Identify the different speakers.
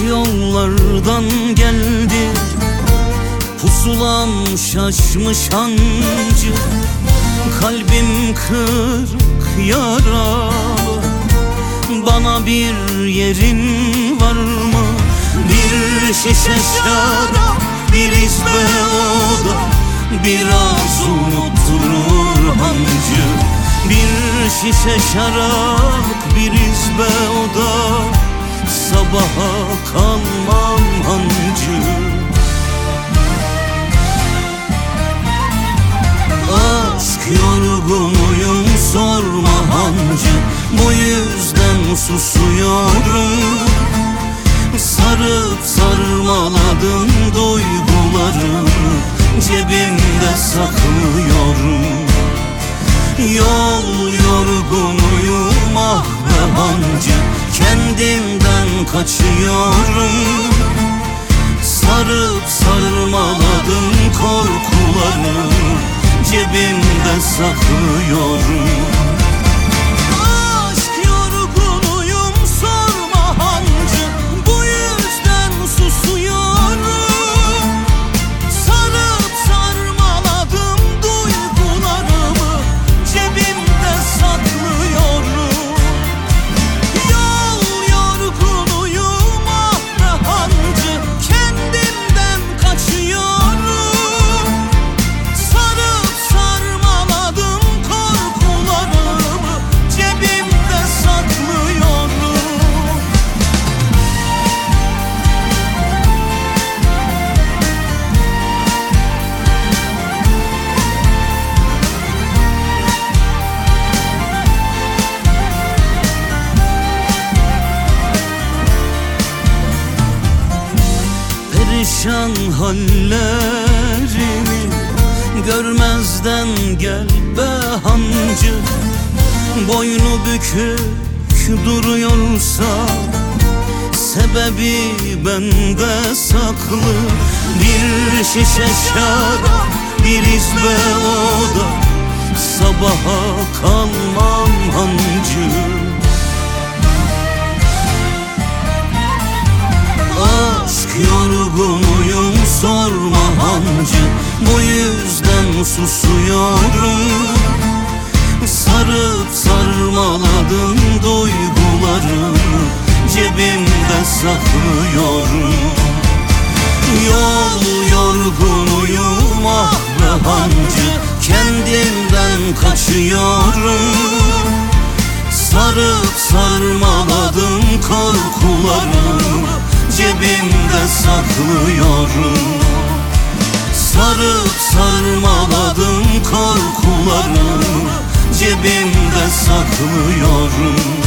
Speaker 1: yollardan geldi, pusulam şaşmış hancı. Kalbim kırık yaralı, bana bir yerin var mı? Bir şişe şarap, bir izbe oda, biraz unutturur hancı. Bir şişe şarap, bir izbe oda, sabaha kalmam hancı. Aşk yorgunuyum sorma hancı, bu yüzden susuyorum. Sarıp sarmaladım duygularımı, cebimde saklıyorum. Yol yorgunuyum ah be hancı, kendimden kaçıyorum. Sarıp sarmaladım korkularımı, cebimde saklıyorum. Aşk yorgunuyum sorma hancı, bu yüzden susuyorum. Sarıp sarmaladım duygularımı, cebimde saklıyorum. Yol yorgunuyum ah be hancı, kendimden kaçıyorum. Sarıp sarmaladım korkularımı, cebimde saklıyorum. Perişan hallerimi görmezden gel be hancı. Boynu bükük duruyorsa sebebi bende saklı. Bir şişe şarap, bir izbe oda, sabaha kalmam hancı. Aşk yorgunuyum sorma hancı, bu yüzden susuyorum. Sarıp sarmaladım duygularımı, cebimde saklıyorum. Yol yorgunuyum ah be hancı, kendimden kaçıyorum. Sarıp sarmaladım korkularımı, cebimde saklıyorum. Sarıp sarmaladım korkularımı, cebimde saklıyorum.